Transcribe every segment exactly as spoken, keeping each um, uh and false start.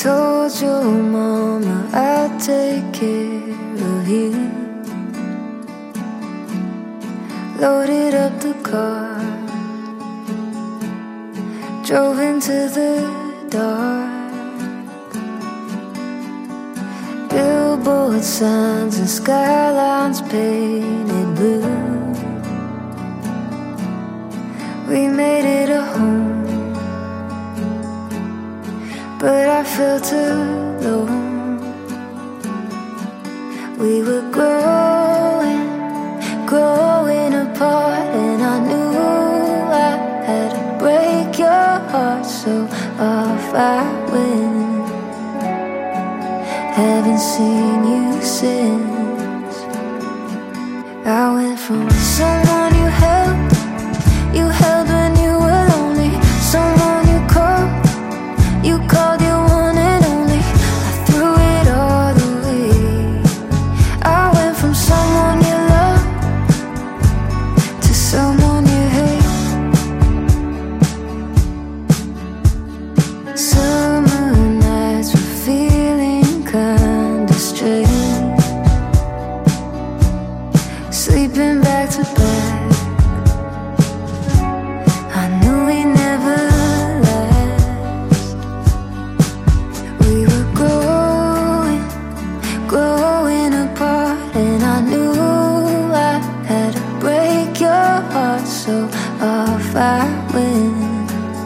Told your mama I'd take care of you. Loaded up the car, drove into the dark. Billboard signs and skylines painted blue. We made it a home, but I felt alone. We were growing, growing apart, and I knew I had to break your heart, so off I went. Haven't seen you since. I went from someone you held, you held when you were lonely, someone you called, you called your one and only. I threw it all away. I went from someone you love to someone you hate. Summer nights were feeling kinda strange, sleeping back to back. I knew we'd never last. We were growing, growing apart, and I knew I had to break your heart, so off I went.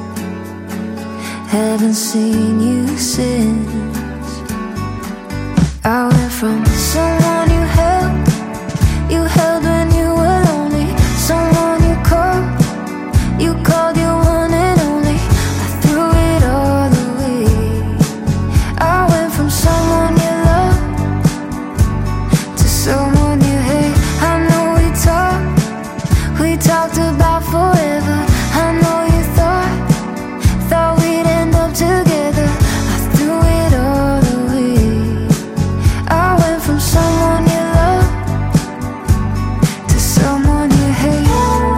Haven't seen you since. I went from someone you held, you held when you were lonely, someone you called, you called your one and only. I threw it all away. I went from someone you love to someone you hate. I know we talked, we talked about forever. I know you thought, thought we'd end up together. I threw it all away. I went from someone you love to someone you hate.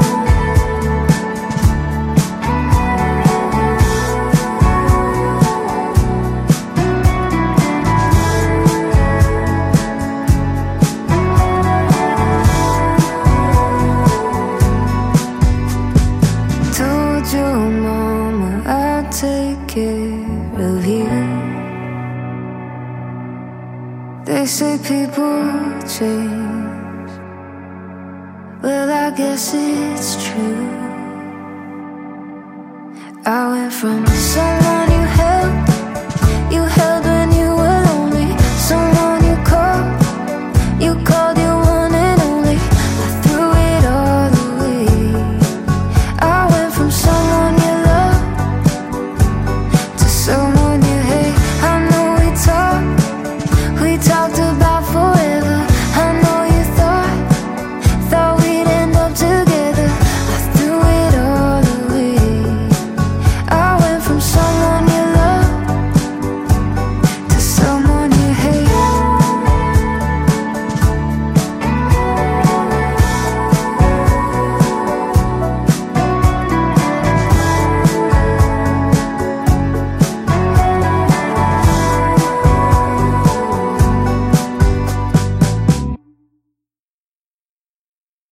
Told your mama I'd take care of you. They say people change, well I guess it's true. I went from someone you